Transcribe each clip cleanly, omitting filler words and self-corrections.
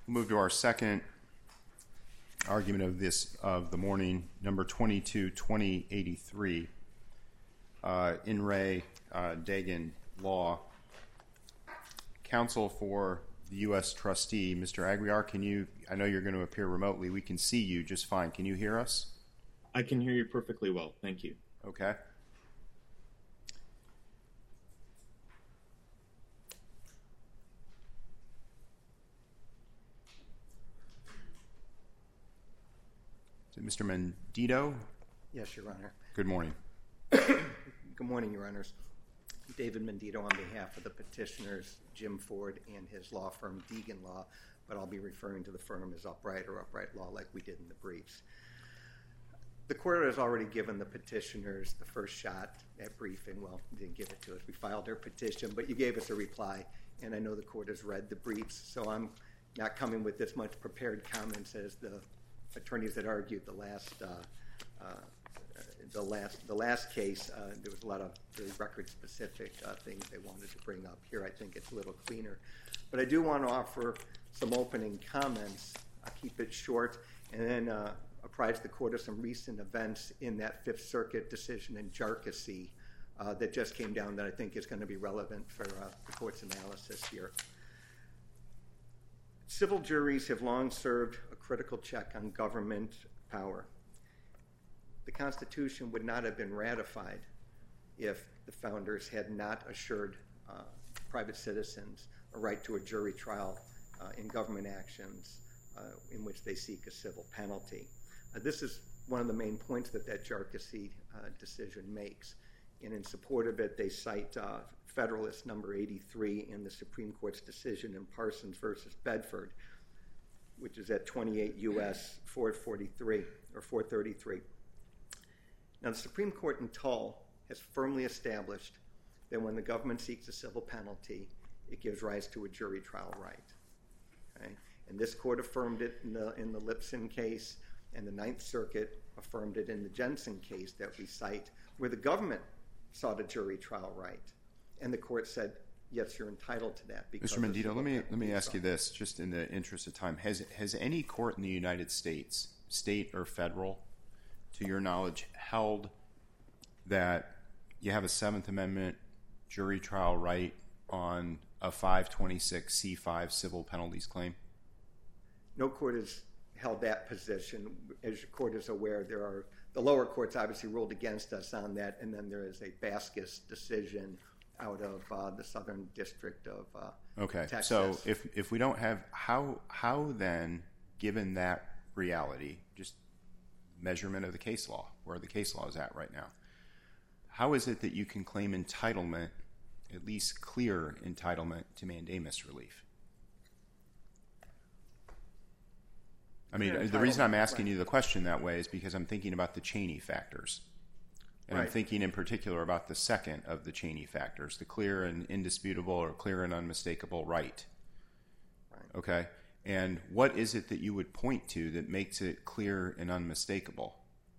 We'll move to our second argument of the morning, number 22-2083, In Re Dagan Law. Counsel for the U.S. Trustee, Mr. Aguiar, I know you're going to appear remotely. We can see you just fine. Can you hear us? I can hear you perfectly well. Thank you. Okay. Is it Mr. Mendito? Yes, Your Honor. Good morning. Good morning, Your Honors. David Mendito on behalf of the petitioners, Jim Ford and his law firm, Deegan Law, but I'll be referring to the firm as Upright or Upright Law like we did in the briefs. The court has already given the petitioners the first shot at briefing. Well, you didn't give it to us. We filed their petition, but you gave us a reply, and I know the court has read the briefs, so I'm not coming with as much prepared comments as the attorneys that argued the last case. There was a lot of really record-specific things they wanted to bring up. Here, I think it's a little cleaner. But I do want to offer some opening comments. I'll keep it short, and then apprise the court of some recent events in that Fifth Circuit decision in Jarkissi that just came down that I think is going to be relevant for the court's analysis here. Civil juries have long served a critical check on government power. The Constitution would not have been ratified if the founders had not assured private citizens a right to a jury trial in government actions in which they seek a civil penalty. This is one of the main points that Jarkissi decision makes. And in support of it, they cite Federalist number 83 in the Supreme Court's decision in Parsons versus Bedford, which is at 28 U.S. 443 or 433. Now, the Supreme Court in Tull has firmly established that when the government seeks a civil penalty, it gives rise to a jury trial right. Okay? And this court affirmed it in the Lipson case, and the Ninth Circuit affirmed it in the Jensen case that we cite, where the government sought a jury trial right. And the court said, yes, you're entitled to that. Mr. Mendito, let me ask you this, just in the interest of time. Has any court in the United States, state or federal, to your knowledge, held that you have a Seventh Amendment jury trial right on a 526C5 civil penalties claim? No court has held that position. As your court is aware, the lower courts obviously ruled against us on that, and then there is a Vasquez decision out of the Southern District of Texas. So if we don't have, how then, given that reality, just measurement of the case law, where the case law is at right now, how is it that you can claim entitlement, at least clear entitlement, to mandamus relief? I mean, the reason I'm asking you the question that way is because I'm thinking about the Cheney factors. And I'm thinking in particular about the second of the Cheney factors, the clear and indisputable or clear and unmistakable right. Okay? And what is it that you would point to that makes it clear and unmistakable?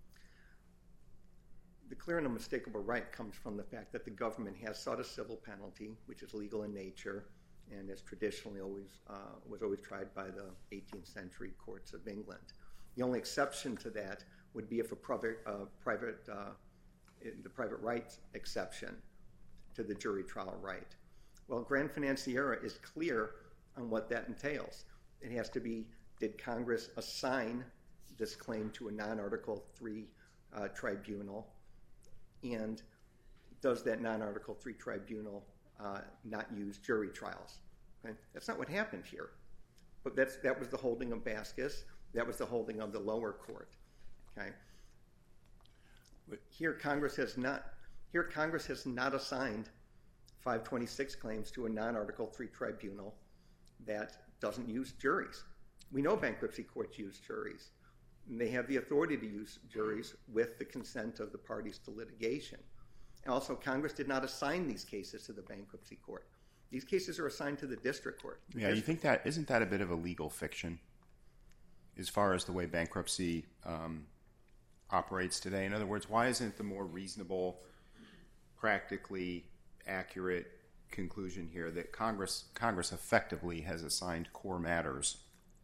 The clear and unmistakable right comes from the fact that the government has sought a civil penalty, which is legal in nature, and is traditionally was always tried by the 18th century courts of England. The only exception to that would be if the private rights exception to the jury trial right. Well, Grand Financiera is clear on what that entails. It has to be, did Congress assign this claim to a non-Article III tribunal, and does that non-Article III tribunal not use jury trials? Okay? That's not what happened here. But that was the holding of Vasquez. That was the holding of the lower court. Okay? Here, Congress has not assigned 526 claims to a non-Article III tribunal that doesn't use juries. We know bankruptcy courts use juries. And they have the authority to use juries with the consent of the parties to litigation. And also, Congress did not assign these cases to the bankruptcy court. These cases are assigned to the district court. Yeah, you think that, isn't that a bit of a legal fiction as far as the way bankruptcy operates today? In other words, why isn't it the more reasonable, practically accurate conclusion here that Congress effectively has assigned core matters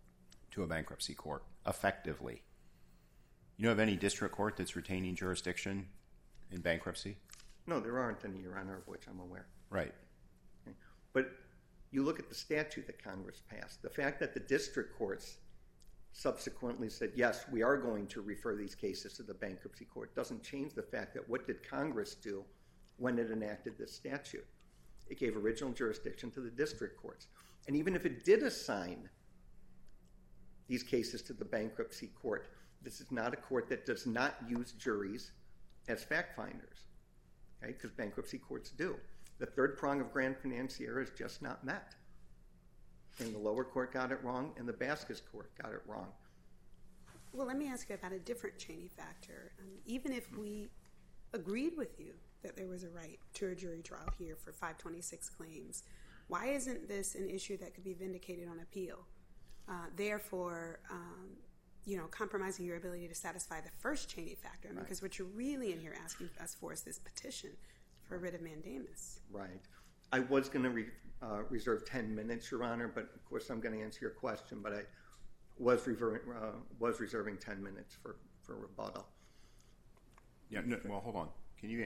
to a bankruptcy court, effectively. You know of any district court that's retaining jurisdiction in bankruptcy? No, there aren't any, Your Honor, of which I'm aware. Right. Okay. But you look at the statute that Congress passed. The fact that the district courts subsequently said, yes, we are going to refer these cases to the bankruptcy court doesn't change the fact that what did Congress do when it enacted this statute? It gave original jurisdiction to the district courts. And even if it did assign these cases to the bankruptcy court, this is not a court that does not use juries as fact finders, okay? Because bankruptcy courts do. The third prong of grand financier is just not met. And the lower court got it wrong, and the Vasquez court got it wrong. Well, let me ask you about a different Cheney factor. Even if we agreed with you that there was a right to a jury trial here for 526 claims, why isn't this an issue that could be vindicated on appeal? Therefore, compromising your ability to satisfy the first Cheney factor, right. Because what you're really in here asking us for is this petition for a writ of mandamus. Right. I was going to reserve 10 minutes, Your Honor, but of course I'm going to answer your question, but I was reserving 10 minutes for rebuttal. Yeah. No, well, hold on. Can you?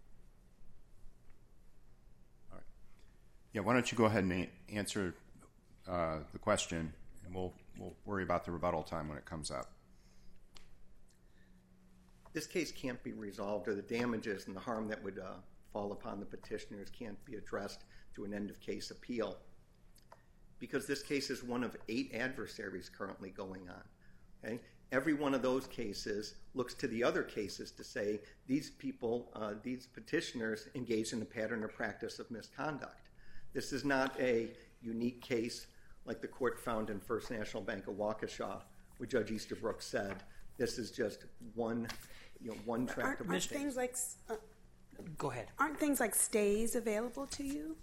All right. Yeah. Why don't you go ahead and answer the question, and we'll worry about the rebuttal time when it comes up. This case can't be resolved, or the damages and the harm that would fall upon the petitioners can't be addressed through an end-of-case appeal, because this case is one of 8 adversaries currently going on. Okay? Every one of those cases looks to the other cases to say these people, these petitioners, engaged in a pattern or practice of misconduct. This is not a unique case like the court found in First National Bank of Waukesha, where Judge Easterbrook said this is just one tractable Aren't things like Go ahead. Aren't things like stays available to you?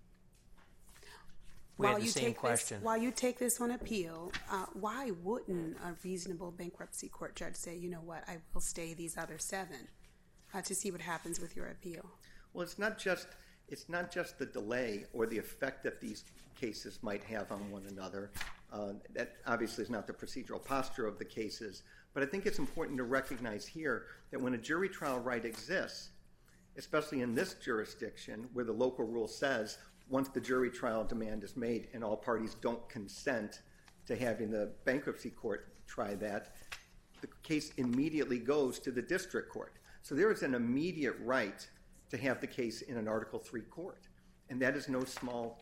We had the same question. While you take this on appeal, why wouldn't a reasonable bankruptcy court judge say, you know what, I will stay these other 7 to see what happens with your appeal? Well, it's not just the delay or the effect that these cases might have on one another. That obviously is not the procedural posture of the cases, but I think it's important to recognize here that when a jury trial right exists, especially in this jurisdiction where the local rule says once the jury trial demand is made and all parties don't consent to having the bankruptcy court try that, the case immediately goes to the district court. So there is an immediate right to have the case in an Article III court, and that is no small.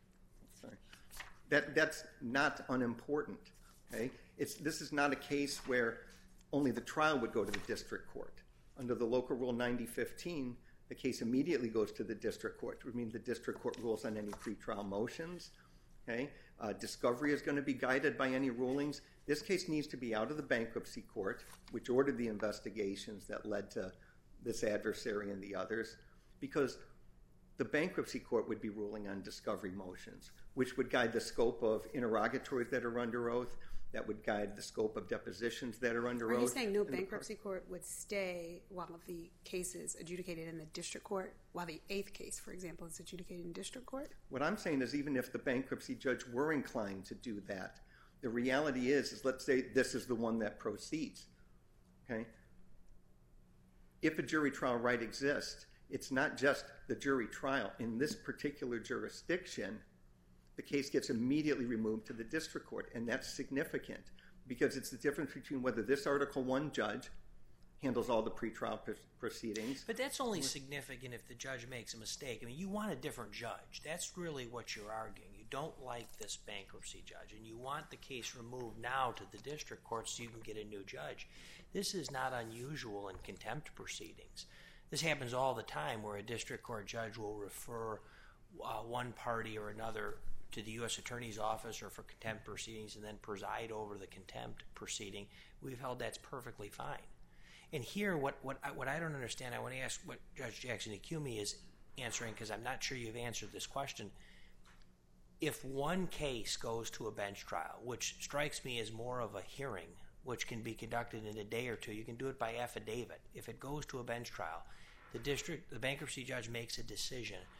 That's not unimportant. Okay, this is not a case where only the trial would go to the district court. Under the local rule 9015, the case immediately goes to the district court, which means the district court rules on any pretrial motions. Okay, discovery is going to be guided by any rulings. This case needs to be out of the bankruptcy court, which ordered the investigations that led to this adversary and the others, because the bankruptcy court would be ruling on discovery motions, which would guide the scope of interrogatories that are under oath, that would guide the scope of depositions that are under oath. Are you saying no bankruptcy court would stay while the case is adjudicated in the district court, while the 8th case, for example, is adjudicated in district court? What I'm saying is even if the bankruptcy judge were inclined to do that, the reality is let's say this is the one that proceeds. Okay? If a jury trial right exists, it's not just the jury trial. In this particular jurisdiction, the case gets immediately removed to the district court, and that's significant because it's the difference between whether this Article I judge handles all the pretrial proceedings. But that's only significant if the judge makes a mistake. I mean, you want a different judge. That's really what you're arguing. You don't like this bankruptcy judge, and you want the case removed now to the district court so you can get a new judge. This is not unusual in contempt proceedings. This happens all the time where a district court judge will refer one party or another to the U.S. Attorney's Office or for contempt proceedings and then preside over the contempt proceeding. We've held that's perfectly fine. And here, what I don't understand, I want to ask what Judge Jackson-Acumi is answering, because I'm not sure you've answered this question. If one case goes to a bench trial, which strikes me as more of a hearing, which can be conducted in a day or two, you can do it by affidavit. If it goes to a bench trial, the bankruptcy judge makes a decision.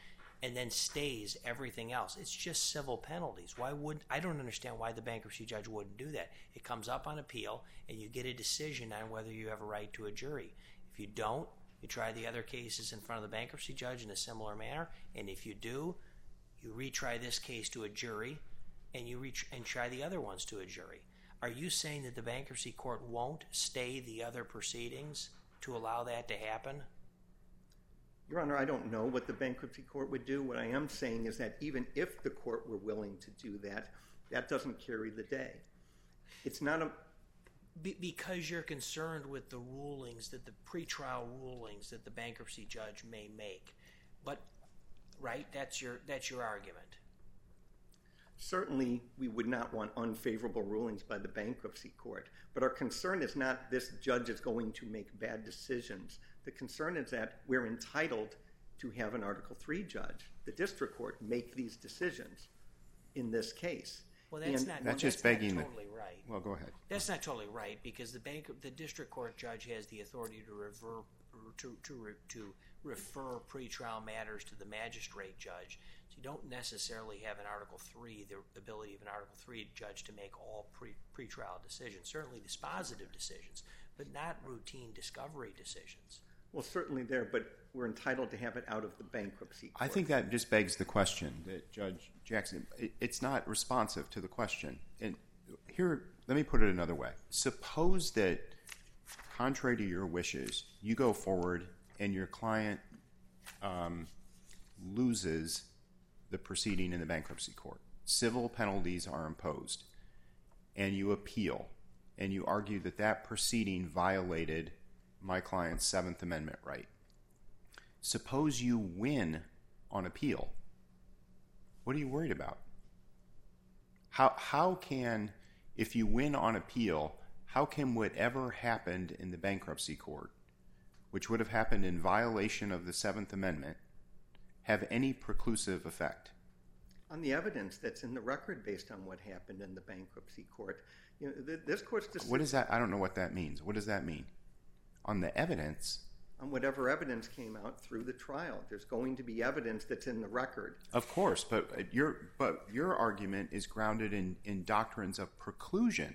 and then stays everything else. It's just civil penalties. I don't understand why the bankruptcy judge wouldn't do that. It comes up on appeal, and you get a decision on whether you have a right to a jury. If you don't, you try the other cases in front of the bankruptcy judge in a similar manner, and if you do, you retry this case to a jury, and you try the other ones to a jury. Are you saying that the bankruptcy court won't stay the other proceedings to allow that to happen? Your Honor, I don't know what the bankruptcy court would do. What I am saying is that even if the court were willing to do that, that doesn't carry the day. It's not a... Because you're concerned with the rulings, that the pretrial rulings that the bankruptcy judge may make. But, right, that's your argument. Certainly, we would not want unfavorable rulings by the bankruptcy court. But our concern is not this judge is going to make bad decisions. The concern is that we're entitled to have an Article III judge, the district court, make these decisions in this case. Well, that's not totally right. Well, go ahead. That's not totally right, because the district court judge has the authority to refer pretrial matters to the magistrate judge. So you don't necessarily have an Article III, the ability of an Article III judge to make all pretrial decisions, certainly dispositive decisions, but not routine discovery decisions. Well, certainly there, but we're entitled to have it out of the bankruptcy court. I think that just begs the question that Judge Jackson, it's not responsive to the question. And here, let me put it another way. Suppose that, contrary to your wishes, you go forward and your client loses the proceeding in the bankruptcy court. Civil penalties are imposed, and you appeal, and you argue that that proceeding violated my client's Seventh Amendment right. Suppose you win on appeal. What are you worried about? How can, if you win on appeal, how can whatever happened in the bankruptcy court, which would have happened in violation of the Seventh Amendment, have any preclusive effect? On the evidence that's in the record based on what happened in the bankruptcy court. You know, this court's decision... What is that? I don't know what that means. What does that mean? On the evidence... On whatever evidence came out through the trial. There's going to be evidence that's in the record. Of course, but your argument is grounded in doctrines of preclusion.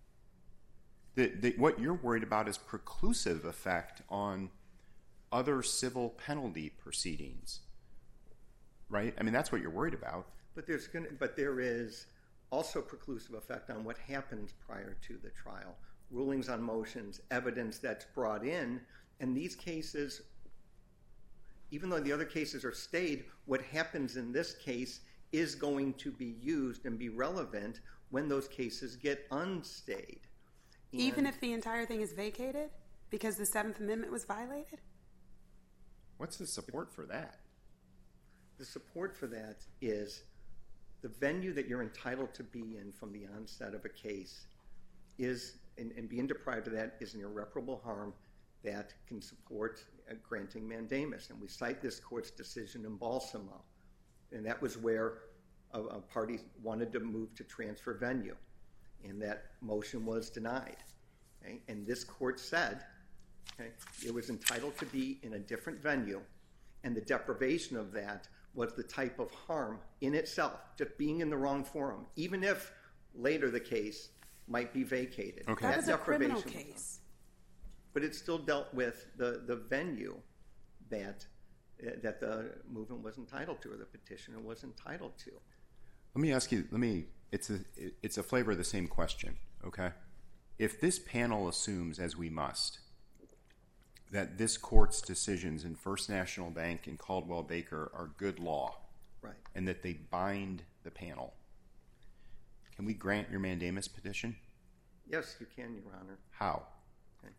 What you're worried about is preclusive effect on other civil penalty proceedings, right? I mean, that's what you're worried about. But there is also preclusive effect on what happens prior to the trial. Rulings on motions, evidence that's brought in, and these cases, even though the other cases are stayed, what happens in this case is going to be used and be relevant when those cases get unstayed. Even if the entire thing is vacated because the Seventh Amendment was violated? What's the support for that? The support for that is the venue that you're entitled to be in from the onset of a case is, and being deprived of that is an irreparable harm that can support granting mandamus. And we cite this court's decision in Balsamo. And that was where a party wanted to move to transfer venue. And that motion was denied. Okay? And this court said it was entitled to be in a different venue. And the deprivation of that was the type of harm in itself, just being in the wrong forum, even if later the case might be vacated. Okay. That was a criminal case. But it still dealt with the venue that the movement was entitled to, or the petitioner was entitled to. Let me ask you, it's a flavor of the same question, okay? If this panel assumes, as we must, that this court's decisions in First National Bank and Caldwell Baker are good law, right, and that they bind the panel, can we grant your mandamus petition? Yes, you can, Your Honor. How? Okay.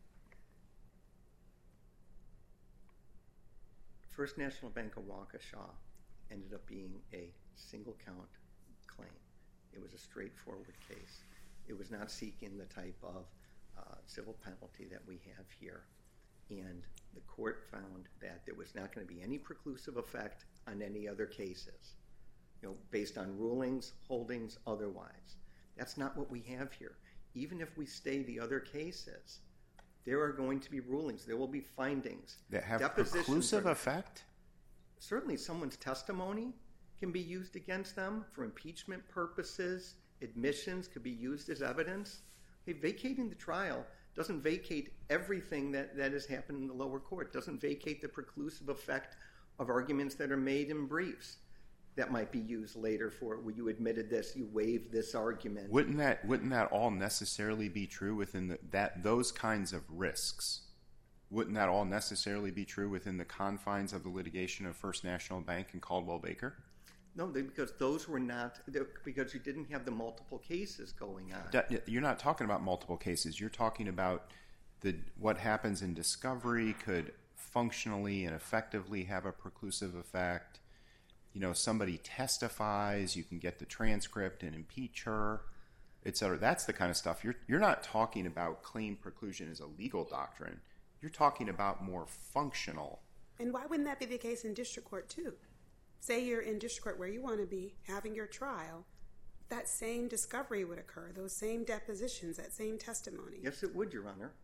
First National Bank of Waukesha ended up being a single count claim. It was a straightforward case. It was not seeking the type of civil penalty that we have here. And the court found that there was not going to be any preclusive effect on any other cases, based on rulings, holdings, otherwise. That's not what we have here. Even if we stay the other cases, there are going to be rulings. There will be findings. That have preclusive effect? certainly someone's testimony can be used against them for impeachment purposes. Admissions could be used as evidence. Vacating the trial doesn't vacate everything that has happened in the lower court, doesn't vacate the preclusive effect of arguments that are made in briefs that might be used later for, well, you admitted this, you waived this argument. Wouldn't that all necessarily be true within those kinds of risks? Wouldn't that all necessarily be true within the confines of the litigation of First National Bank and Caldwell Baker? No, because those were not, because you didn't have the multiple cases going on. You're not talking about multiple cases. You're talking about what happens in discovery could functionally and effectively have a preclusive effect. Somebody testifies, you can get the transcript and impeach her, et cetera. That's the kind of stuff. You're not talking about claim preclusion as a legal doctrine. You're talking about more functional. And why wouldn't that be the case in district court too? Say you're in district court where you want to be having your trial, that same discovery would occur, those same depositions, that same testimony. Yes, it would, Your Honor.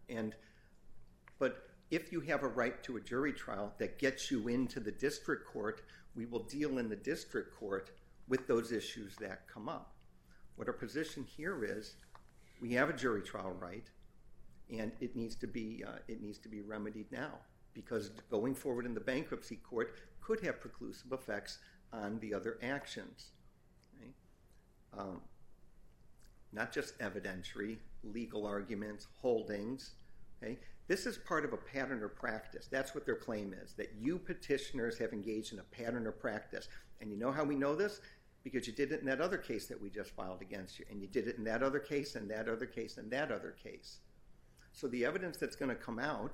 But if you have a right to a jury trial that gets you into the district court, we will deal in the district court with those issues that come up. What our position here is, we have a jury trial right, and it needs to be remedied now, because going forward in the bankruptcy court could have preclusive effects on the other actions. Okay? Not just evidentiary, legal arguments, holdings. Okay? This is part of a pattern or practice. That's what their claim is, that you petitioners have engaged in a pattern or practice. And you know how we know this? Because you did it in that other case that we just filed against you, and you did it in that other case, and that other case, and that other case. So the evidence that's going to come out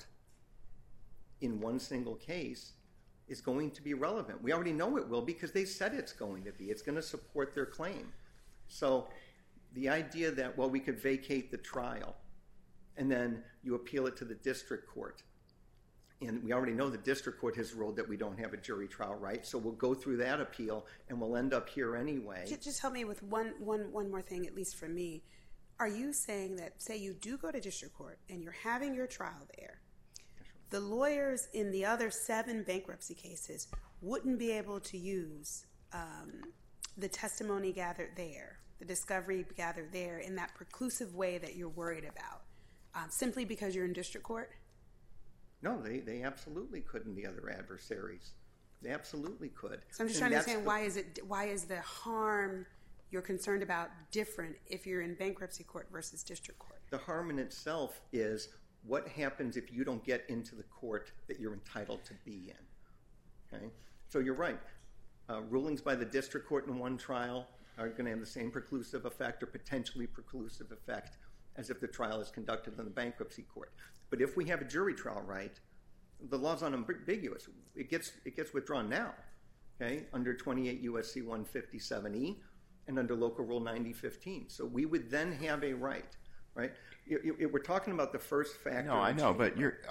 in one single case is going to be relevant. We already know it will, because they said it's going to be. It's going to support their claim. So the idea that, well, we could vacate the trial and then you appeal it to the district court, and we already know the district court has ruled that we don't have a jury trial right, so we'll go through that appeal and we'll end up here anyway. Just help me with one more thing, at least for me. Are you saying that, say you do go to district court and you're having your trial there, the lawyers in the other 7 bankruptcy cases wouldn't be able to use the testimony gathered there, the discovery gathered there, in that preclusive way that you're worried about, simply because you're in district court? No, they absolutely could in the other adversaries. They absolutely could. So I'm just trying to understand, why is the harm you're concerned about different if you're in bankruptcy court versus district court? The harm in itself is what happens if you don't get into the court that you're entitled to be in. Okay? So you're right. Rulings by the district court in one trial are going to have the same preclusive effect or potentially preclusive effect as if the trial is conducted in the bankruptcy court. But if we have a jury trial right, the law's unambiguous. It gets withdrawn now, okay, under 28 U.S.C. 157E and under Local Rule 9015. So we would then have a right? We're talking about the first factor. No, I know, but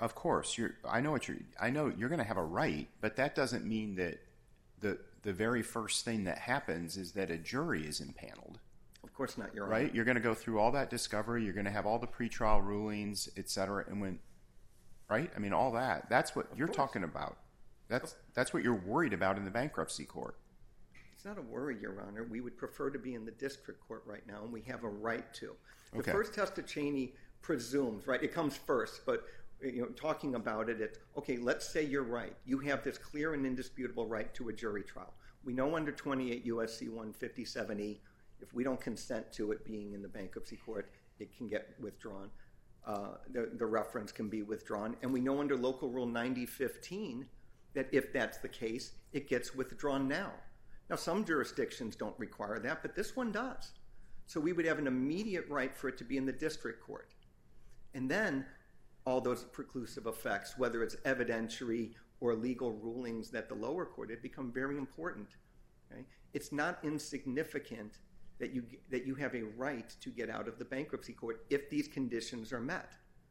I know you're going to have a right, but that doesn't mean that the very first thing that happens is that a jury is impaneled. Of course not, Your Honor. Right? You're going to go through all that discovery. You're going to have all the pretrial rulings, et cetera, and right? I mean, all that. That's what you're talking about. That's what you're worried about in the bankruptcy court. It's not a worry, Your Honor. We would prefer to be in the district court right now, and we have a right to. The first test of Cheney presumes, right? It comes first, but talking about it, okay, let's say you're right. You have this clear and indisputable right to a jury trial. We know under 28 U.S.C. 157E, if we don't consent to it being in the bankruptcy court, it can get withdrawn. The reference can be withdrawn. And we know under Local Rule 9015 that if that's the case, it gets withdrawn now. Now, some jurisdictions don't require that, but this one does. So we would have an immediate right for it to be in the district court. And then all those preclusive effects, whether it's evidentiary or legal rulings that the lower court, it become very important. Okay? It's not insignificant that you have a right to get out of the bankruptcy court if these conditions are met.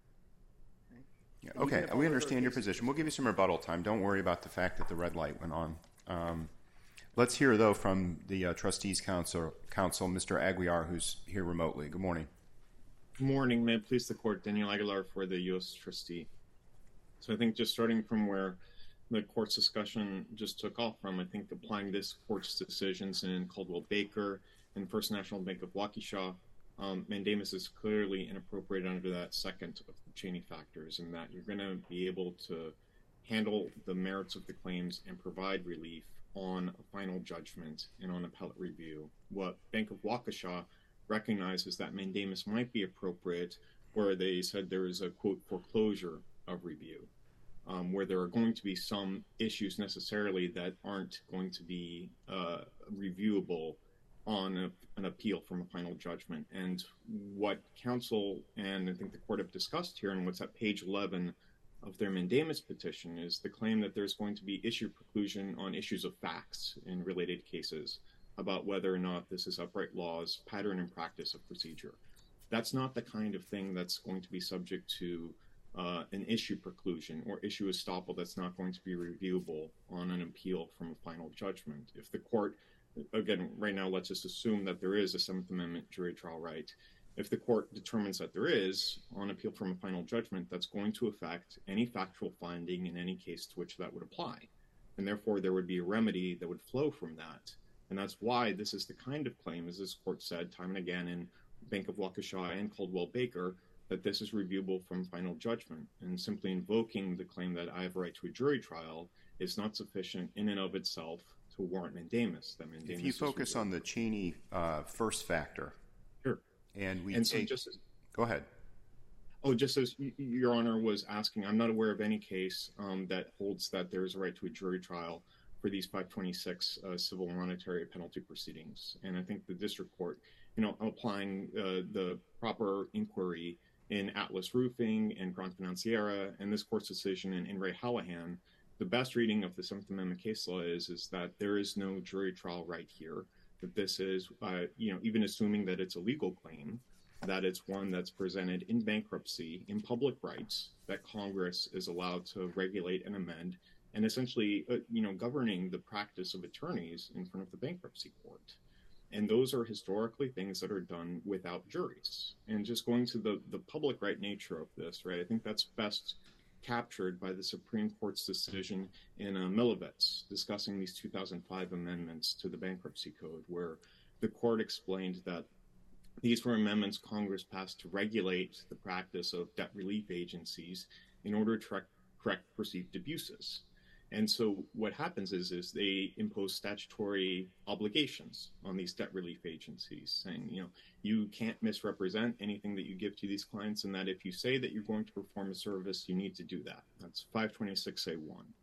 Okay, we understand your position. We'll give you some rebuttal time. Don't worry about the fact that the red light went on. Let's hear, though, from the Trustees Council, Mr. Aguiar, who's here remotely. Good morning. Good morning. May it please the Court. Daniel Aguilar for the U.S. Trustee. So I think just starting from where the court's discussion just took off from, I think, applying this court's decisions in Caldwell-Baker and First National Bank of Waukesha, mandamus is clearly inappropriate under that second of the Cheney factors, in that you're going to be able to handle the merits of the claims and provide relief on a final judgment and on appellate review. What Bank of Waukesha recognizes that mandamus might be appropriate where they said there is a, quote, foreclosure of review, where there are going to be some issues necessarily that aren't going to be reviewable on an appeal from a final judgment. And what counsel and I think the court have discussed here, and what's at page 11 of their mandamus petition, is the claim that there's going to be issue preclusion on issues of facts in related cases about whether or not this is upright law's pattern and practice of procedure. That's not the kind of thing that's going to be subject to an issue preclusion or issue estoppel that's not going to be reviewable on an appeal from a final judgment. If the court, again, right now, let's just assume that there is a Seventh Amendment jury trial right. If the court determines that there is, on appeal from a final judgment, that's going to affect any factual finding in any case to which that would apply. And therefore, there would be a remedy that would flow from that. And that's why this is the kind of claim, as this court said time and again in Bank of Waukesha and Caldwell-Baker, that this is reviewable from final judgment. And simply invoking the claim that I have a right to a jury trial is not sufficient in and of itself to warrant mandamus. That mandamus if you focus on the Cheney first factor, sure. And we and so take... Go ahead. Oh, just as Your Honor was asking, I'm not aware of any case that holds that there is a right to a jury trial for these 526 civil monetary penalty proceedings. And I think the district court, applying the proper inquiry in Atlas Roofing and Grand Financiera and this court's decision in Ray Hallahan, the best reading of the Seventh Amendment case law is that there is no jury trial right here, that this is, even assuming that it's a legal claim, that it's one that's presented in bankruptcy, in public rights, that Congress is allowed to regulate and amend, and essentially, governing the practice of attorneys in front of the bankruptcy court. And those are historically things that are done without juries. And just going to the public right nature of this, right, I think that's best captured by the Supreme Court's decision in Milovets discussing these 2005 amendments to the Bankruptcy Code, where the court explained that these were amendments Congress passed to regulate the practice of debt relief agencies in order to correct perceived abuses. And so what happens is they impose statutory obligations on these debt relief agencies, saying, you can't misrepresent anything that you give to these clients, and that if you say that you're going to perform a service, you need to do that. That's 526A1.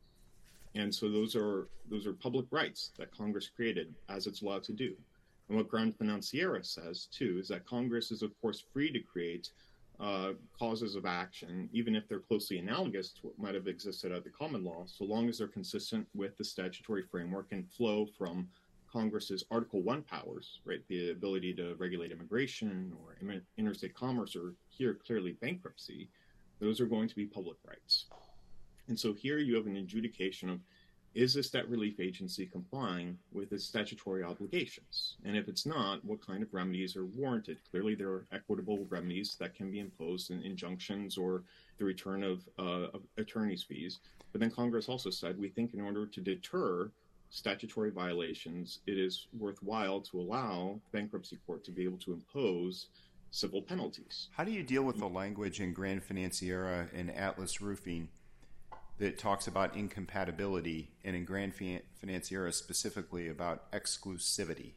And so those are public rights that Congress created as it's allowed to do. And what Grand Financiera says, too, is that Congress is, of course, free to create causes of action, even if they're closely analogous to what might have existed at the common law, so long as they're consistent with the statutory framework and flow from Congress's Article I powers, right, the ability to regulate immigration or interstate commerce, or here clearly bankruptcy. Those are going to be public rights. And so here you have an adjudication of, is this debt relief agency complying with its statutory obligations? And if it's not, what kind of remedies are warranted? Clearly, there are equitable remedies that can be imposed in injunctions or the return of attorney's fees. But then Congress also said, we think in order to deter statutory violations, it is worthwhile to allow bankruptcy court to be able to impose civil penalties. How do you deal with the language in Grand Financiera and Atlas Roofing that talks about incompatibility, and in Grand Financiera specifically about exclusivity?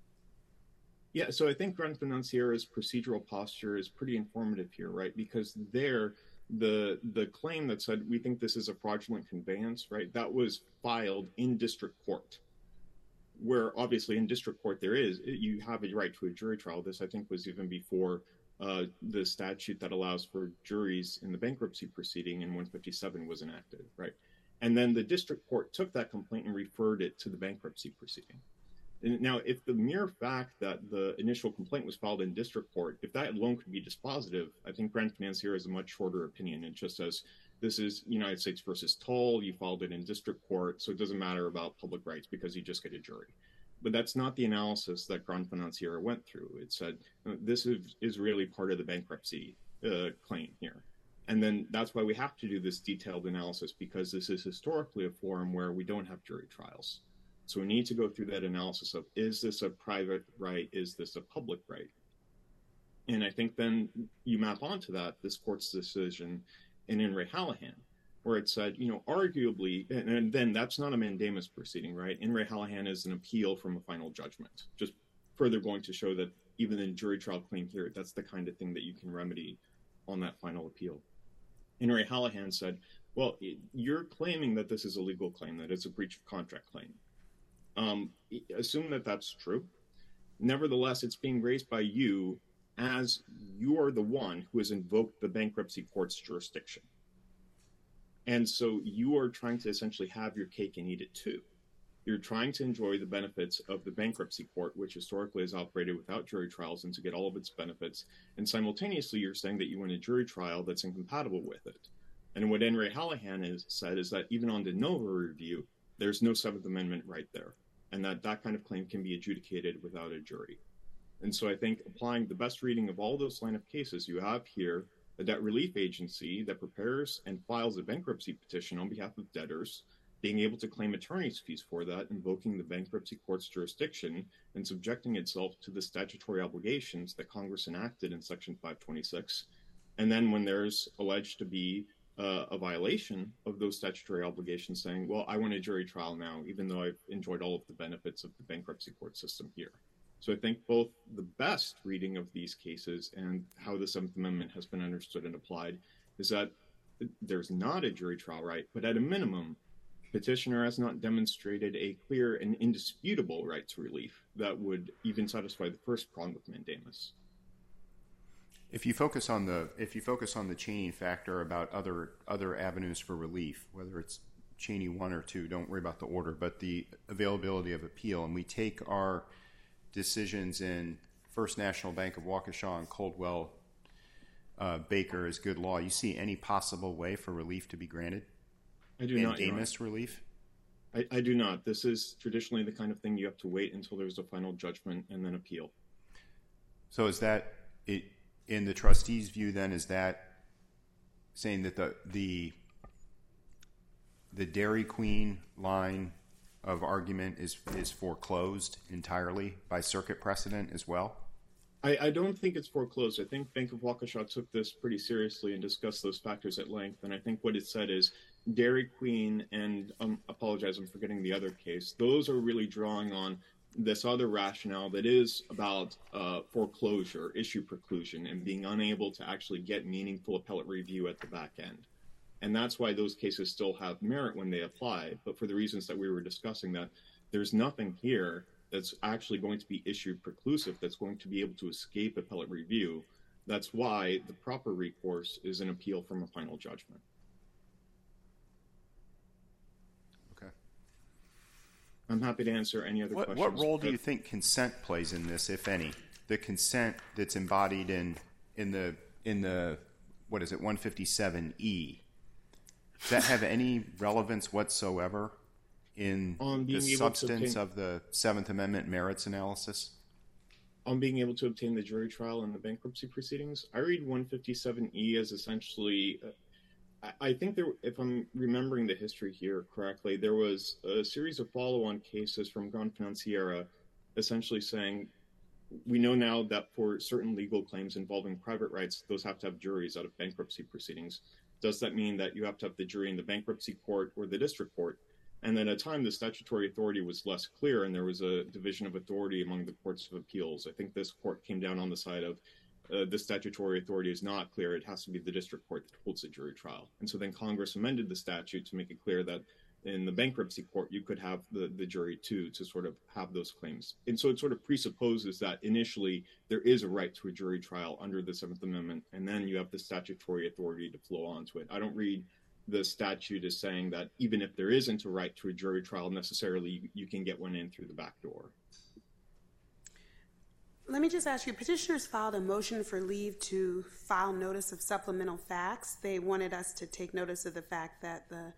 Yeah, so I think Grand Financiera's procedural posture is pretty informative here, right? Because there, the claim that said, we think this is a fraudulent conveyance, right, that was filed in district court, where obviously in district court you have a right to a jury trial. This, I think, was even before the statute that allows for juries in the bankruptcy proceeding in 157 was enacted, right? And then the district court took that complaint and referred it to the bankruptcy proceeding. And now, if the mere fact that the initial complaint was filed in district court, if that alone could be dispositive, I think Grand Financiera is a much shorter opinion. It just says, this is United States versus Toll, you filed it in district court, so it doesn't matter about public rights because you just get a jury. But that's not the analysis that Grand Financiera went through. It said, this is really part of the bankruptcy claim here. And then that's why we have to do this detailed analysis, because this is historically a forum where we don't have jury trials. So we need to go through that analysis of, is this a private right? Is this a public right? And I think then you map onto that this court's decision in In re Hallahan, where it said, arguably, and then that's not a mandamus proceeding, right? In re Hallahan is an appeal from a final judgment, just further going to show that even in jury trial claim here, that's the kind of thing that you can remedy on that final appeal. In re Hallahan said, well, you're claiming that this is a legal claim, that it's a breach of contract claim. Assume that that's true. Nevertheless, it's being raised by you as you are the one who has invoked the bankruptcy court's jurisdiction. And so you are trying to essentially have your cake and eat it too. You're trying to enjoy the benefits of the bankruptcy court, which historically has operated without jury trials, and to get all of its benefits. And simultaneously, you're saying that you want a jury trial that's incompatible with it. And what In re Hallahan has said is that even on de novo review, there's no Seventh Amendment right there, and that kind of claim can be adjudicated without a jury. And so I think applying the best reading of all those line of cases, you have here a debt relief agency that prepares and files a bankruptcy petition on behalf of debtors, being able to claim attorney's fees for that, invoking the bankruptcy court's jurisdiction, and subjecting itself to the statutory obligations that Congress enacted in Section 526. And then when there's alleged to be a violation of those statutory obligations, saying, well, I want a jury trial now, even though I've enjoyed all of the benefits of the bankruptcy court system here. So I think both the best reading of these cases and how the Seventh Amendment has been understood and applied is that there's not a jury trial right, but at a minimum, petitioner has not demonstrated a clear and indisputable right to relief that would even satisfy the first prong of mandamus. If you focus on the Cheney factor about other avenues for relief, whether it's Cheney 1 or 2, don't worry about the order, but the availability of appeal, and we take our decisions in First National Bank of Waukesha and Coldwell Baker as good law, you see any possible way for relief to be granted? I do not. Mandamus relief? I do not. This is traditionally the kind of thing you have to wait until there's a final judgment and then appeal. So is that, in the trustee's view then, is that saying that the Dairy Queen line of argument is foreclosed entirely by circuit precedent as well? I don't think it's foreclosed. I think Bank of Waukesha took this pretty seriously and discussed those factors at length. And I think what it said is Dairy Queen and, apologize, I'm forgetting the other case, those are really drawing on this other rationale that is about foreclosure, issue preclusion, and being unable to actually get meaningful appellate review at the back end. And that's why those cases still have merit when they apply. But for the reasons that we were discussing, that there's nothing here that's actually going to be issue preclusive, that's going to be able to escape appellate review. That's why the proper recourse is an appeal from a final judgment. Okay. I'm happy to answer any other questions. What role do you think consent plays in this, if any? The consent that's embodied in the what is it, 157E? Does that have any relevance whatsoever in the substance of the Seventh Amendment merits analysis? On being able to obtain the jury trial in the bankruptcy proceedings, I read 157E as essentially, I think there, if I'm remembering the history here correctly, there was a series of follow-on cases from Gran Financiera essentially saying, we know now that for certain legal claims involving private rights, those have to have juries out of bankruptcy proceedings. Does that mean that you have to have the jury in the bankruptcy court or the district court? And then at a time, the statutory authority was less clear, and there was a division of authority among the courts of appeals. I think this court came down on the side of the statutory authority is not clear. It has to be the district court that holds the jury trial. And so then Congress amended the statute to make it clear that in the bankruptcy court, you could have the jury too, to sort of have those claims. And so it sort of presupposes that initially there is a right to a jury trial under the Seventh Amendment, and then you have the statutory authority to flow onto it. I don't read the statute as saying that even if there isn't a right to a jury trial, necessarily you can get one in through the back door. Let me just ask you, petitioners filed a motion for leave to file notice of supplemental facts. They wanted us to take notice of the fact that the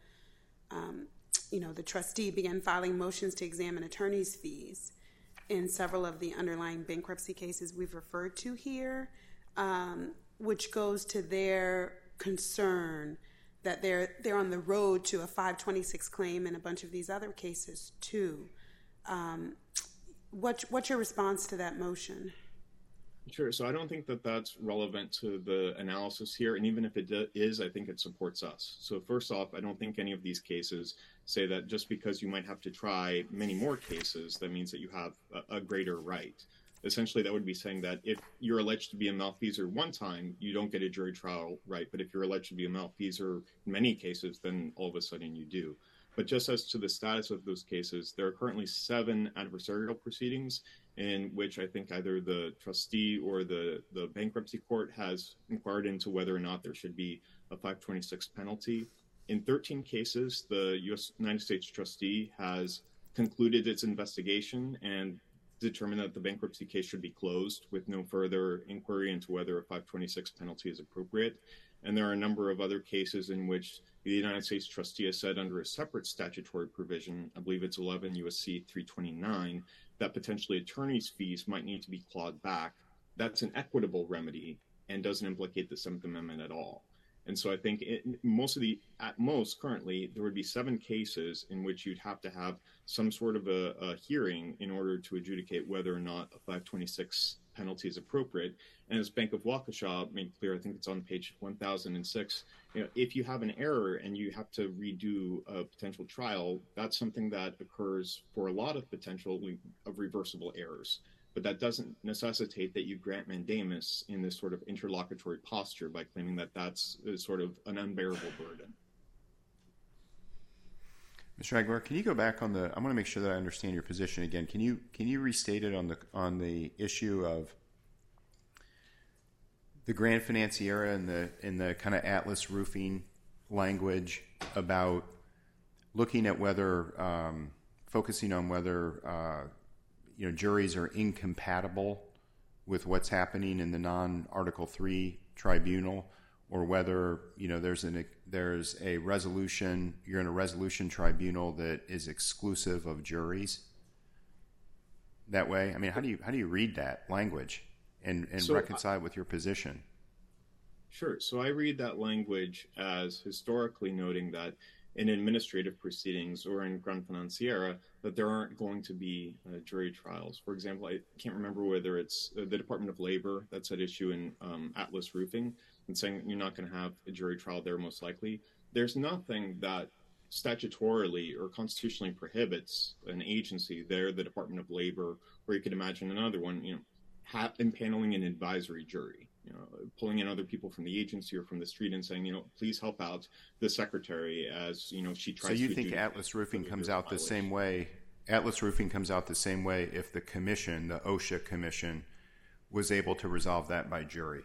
trustee began filing motions to examine attorney's fees in several of the underlying bankruptcy cases we've referred to here, which goes to their concern that they're on the road to a 526 claim and a bunch of these other cases too. What's your response to that motion? Sure. So I don't think that that's relevant to the analysis here. And even if it is, I think it supports us. So first off, I don't think any of these cases say that just because you might have to try many more cases, that means that you have a greater right. Essentially, that would be saying that if you're alleged to be a malfeasor one time, you don't get a jury trial right. But if you're alleged to be a malfeasor in many cases, then all of a sudden you do. But just as to the status of those cases, there are currently 7 adversarial proceedings in which I think either the trustee or the bankruptcy court has inquired into whether or not there should be a 526 penalty. In 13 cases, the United States trustee has concluded its investigation and determined that the bankruptcy case should be closed with no further inquiry into whether a 526 penalty is appropriate. And there are a number of other cases in which the United States trustee has said under a separate statutory provision, I believe it's 11 U.S.C. 329, that potentially attorney's fees might need to be clawed back. That's an equitable remedy and doesn't implicate the 7th Amendment at all. And so I think at most currently, there would be 7 cases in which you'd have to have some sort of a hearing in order to adjudicate whether or not a 526 penalty is appropriate. And as Bank of Waukesha made clear, I think it's on page 1006, if you have an error and you have to redo a potential trial, that's something that occurs for a lot of potential of reversible errors. But that doesn't necessitate that you grant mandamus in this sort of interlocutory posture by claiming that that's sort of an unbearable burden. Mr. Aguilar, can you go back on I want to make sure that I understand your position again. Can you restate it on the issue of the grand financiera and the kind of Atlas Roofing language about looking at whether focusing on whether juries are incompatible with what's happening in the non-Article 3 tribunal, or whether there's a resolution, you're in a resolution tribunal that is exclusive of juries. That way, I mean, how do you read that language and reconcile it with your position? Sure. So I read that language as historically noting that in administrative proceedings or in grand financiera, that there aren't going to be jury trials. For example, I can't remember whether it's the Department of Labor that's at issue in Atlas Roofing and saying you're not going to have a jury trial there most likely. There's nothing that statutorily or constitutionally prohibits an agency there, the Department of Labor, or you could imagine another one, impaneling an advisory jury. Pulling in other people from the agency or from the street and saying, please help out the secretary as, she tries to. So you think Atlas Roofing comes out the same way? Atlas Roofing comes out the same way if the commission, the OSHA commission, was able to resolve that by jury?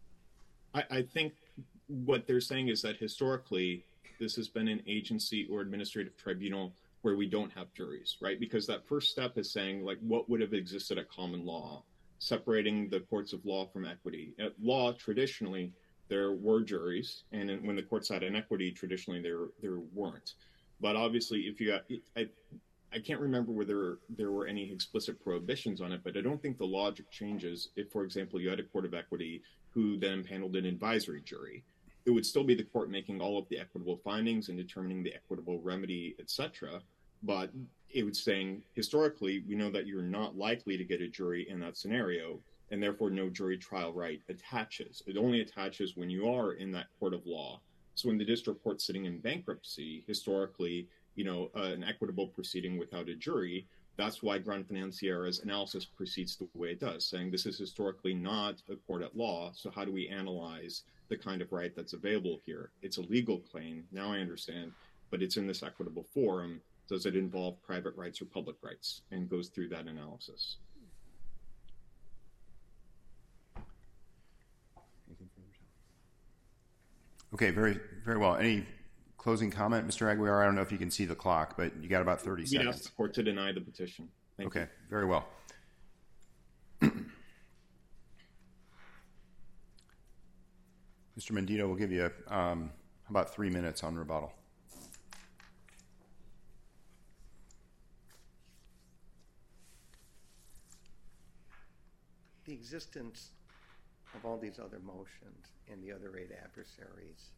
I think what they're saying is that historically, this has been an agency or administrative tribunal where we don't have juries, right? Because that first step is saying, what would have existed at common law, separating the courts of law from equity. At law, traditionally, there were juries, and when the courts had inequity, traditionally there weren't. But obviously, if you I can't remember whether there were any explicit prohibitions on it, but I don't think the logic changes if, for example, you had a court of equity who then paneled an advisory jury. It would still be the court making all of the equitable findings and determining the equitable remedy, etc. But it was saying, historically, we know that you're not likely to get a jury in that scenario, and therefore no jury trial right attaches. It only attaches when you are in that court of law. So when the district court's sitting in bankruptcy, historically, an equitable proceeding without a jury, that's why grand financiera's analysis proceeds the way it does, saying this is historically not a court at law, so how do we analyze the kind of right that's available here? It's a legal claim, now I understand, but it's in this equitable forum. Does it involve private rights or public rights? And goes through that analysis. Okay, very, very well. Any closing comment, Mr. Aguilar? I don't know if you can see the clock, but you got about 30 seconds. We'd ask the court to deny the petition. Thank you. Okay, very well. Mr. Mendito, we'll give you about 3 minutes on rebuttal. The existence of all these other motions and the other 8 adversaries,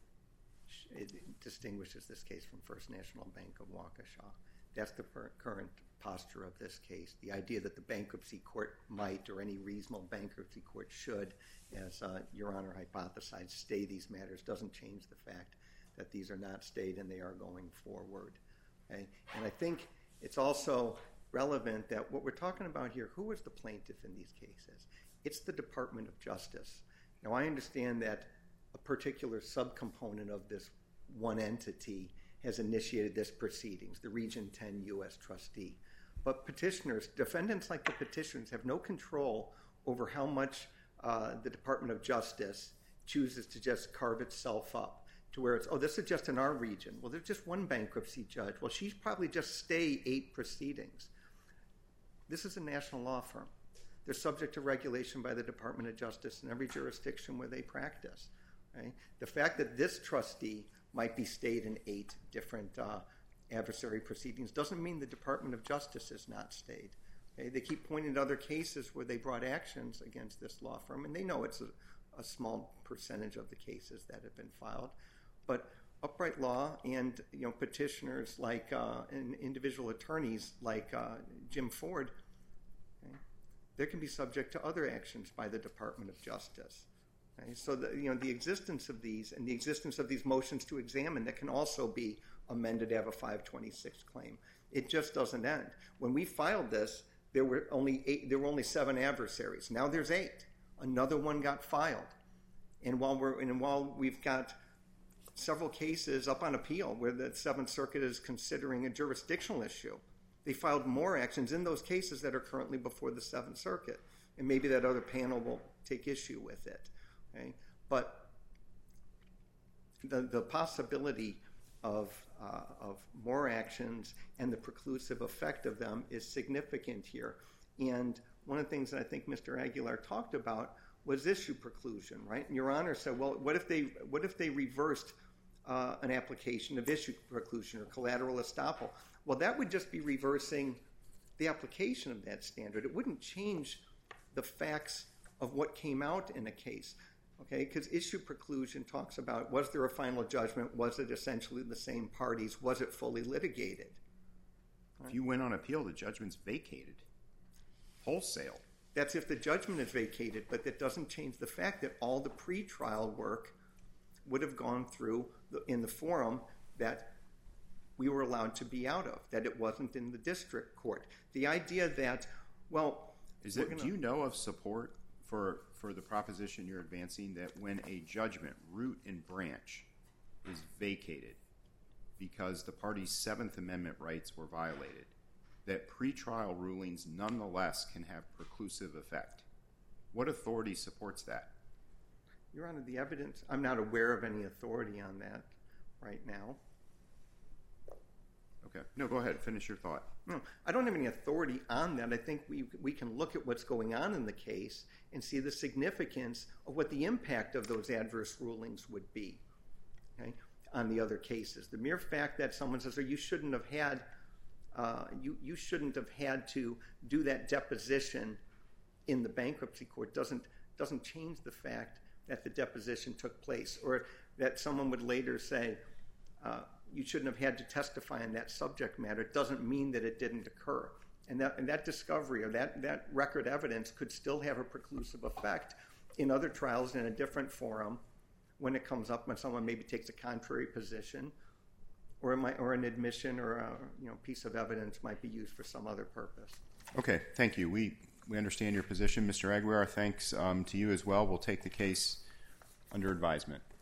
it distinguishes this case from First National Bank of Waukesha. That's the current posture of this case. The idea that the bankruptcy court might, or any reasonable bankruptcy court should, as Your Honor hypothesized, stay these matters doesn't change the fact that these are not stayed and they are going forward. Okay? And I think it's also relevant that what we're talking about here, who is the plaintiff in these cases? It's the Department of Justice. Now, I understand that a particular subcomponent of this one entity has initiated this proceedings, the Region 10 U.S. trustee. But petitioners, defendants like the petitioners, have no control over how much the Department of Justice chooses to just carve itself up to where it's, oh, this is just in our region. Well, there's just one bankruptcy judge. Well, she's probably just stay 8 proceedings. This is a national law firm. They're subject to regulation by the Department of Justice in every jurisdiction where they practice. Right? The fact that this trustee might be stayed in 8 different adversary proceedings doesn't mean the Department of Justice is not stayed. Okay? They keep pointing to other cases where they brought actions against this law firm, and they know it's a small percentage of the cases that have been filed. But upright law and petitioners like and individual attorneys like Jim Ford, okay, they can be subject to other actions by the Department of Justice. Okay? So the existence of these and the existence of these motions to examine that can also be amended to have a 526 claim. It just doesn't end. When we filed this, there were only 7 adversaries. Now there's 8. Another one got filed, and while we've got several cases up on appeal where the Seventh Circuit is considering a jurisdictional issue, they filed more actions in those cases that are currently before the Seventh Circuit, and maybe that other panel will take issue with it. Okay? But the possibility of more actions and the preclusive effect of them is significant here. And one of the things that I think Mr. Aguilar talked about was issue preclusion, right? And Your Honor said, well, what if they reversed an application of issue preclusion or collateral estoppel? Well, that would just be reversing the application of that standard. It wouldn't change the facts of what came out in a case, okay? Because issue preclusion talks about, was there a final judgment? Was it essentially the same parties? Was it fully litigated? If you win on appeal, the judgment's vacated. Wholesale. That's if the judgment is vacated, but that doesn't change the fact that all the pretrial work would have gone through in the forum that we were allowed to be out of, that it wasn't in the district court. The idea that, well... Do you know of support for the proposition you're advancing that when a judgment, root and branch, is vacated because the party's Seventh Amendment rights were violated, that pretrial rulings nonetheless can have preclusive effect? What authority supports that? Your Honor, the evidence, I'm not aware of any authority on that right now. Okay. No, go ahead. Finish your thought. No, I don't have any authority on that. I think we can look at what's going on in the case and see the significance of what the impact of those adverse rulings would be, okay, on the other cases. The mere fact that someone says, oh, you shouldn't have had you shouldn't have had to do that deposition in the bankruptcy court doesn't change the fact that the deposition took place, or that someone would later say you shouldn't have had to testify on that subject matter. It doesn't mean that it didn't occur. And that discovery or that record evidence could still have a preclusive effect in other trials in a different forum when it comes up, when someone maybe takes a contrary position, or an admission or a piece of evidence might be used for some other purpose. Okay, thank you. We understand your position. Mr. Aguilar, thanks to you as well. We'll take the case under advisement.